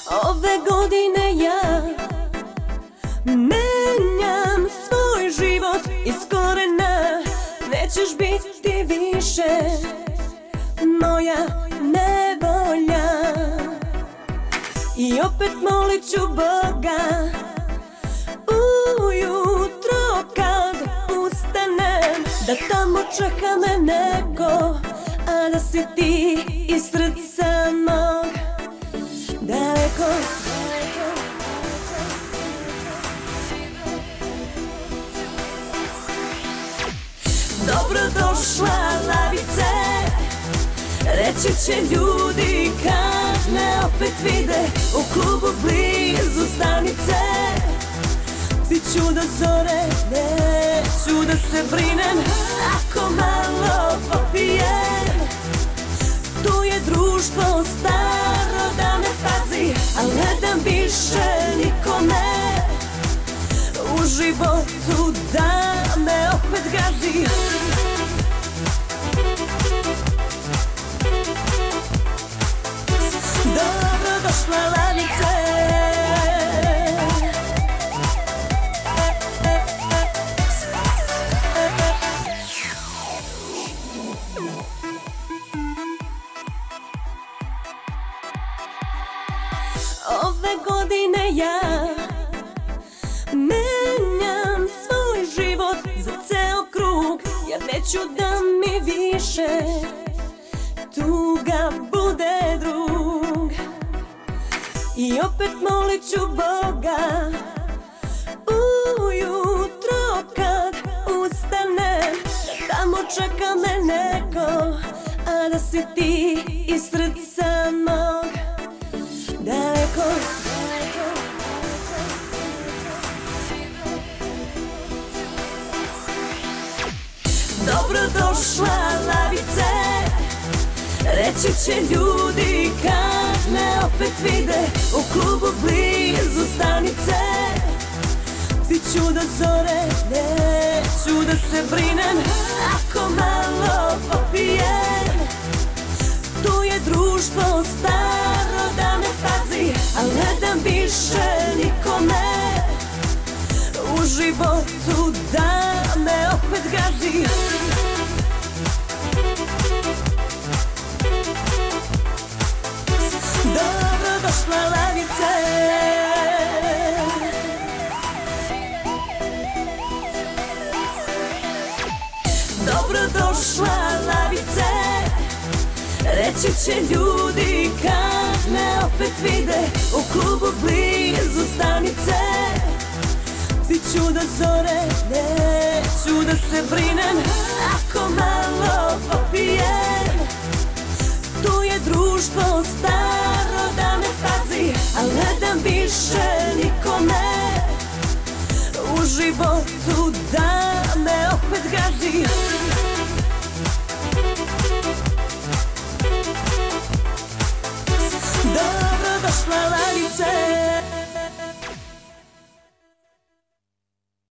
Ove godine ja menjam svoj život iz korena. Nećeš biti više moja nevolja. I opet molit ću Boga ujutro kad ustanem, da tamo čeka me neko, a da si ti iz srca mog daleko. Dobrodošla lavice, reći će ljudi kad me opet vide u klubu blizu stanice. Biću do zore, neću da se brinem ako malo popijem. Tu je društvo staro da me pazi, al ne dam više nikome u životu da me opet gazi. Dobrodošla lavice, ove godine ja menjam svoj život za ceo krug, jer neću da mi više tuga bude drug. I opet molit ću Boga ujutro kad ustanem, da tamo čeka me neko, a da si ti iz srca mog daleko. Dobrodošla lavice, reći će ljudi kad me opet vide u klubu blizu stanice. Biću do zore, neću da se brinem ako malo popijem. Tu je društvo staro da me pazi, al ne dam više nikome u životu da me opet gazi. Dobrodošla lavice, dobrodošla lavice, reći će ljudi kad me opet vide u klubu blizu stanice. Biću do zore, neću da se brinem ako malo popijem. Tu je društvo staro da me pazi, al ne dam više nikome u životu da me opet gazi. Dobrodošla lavice.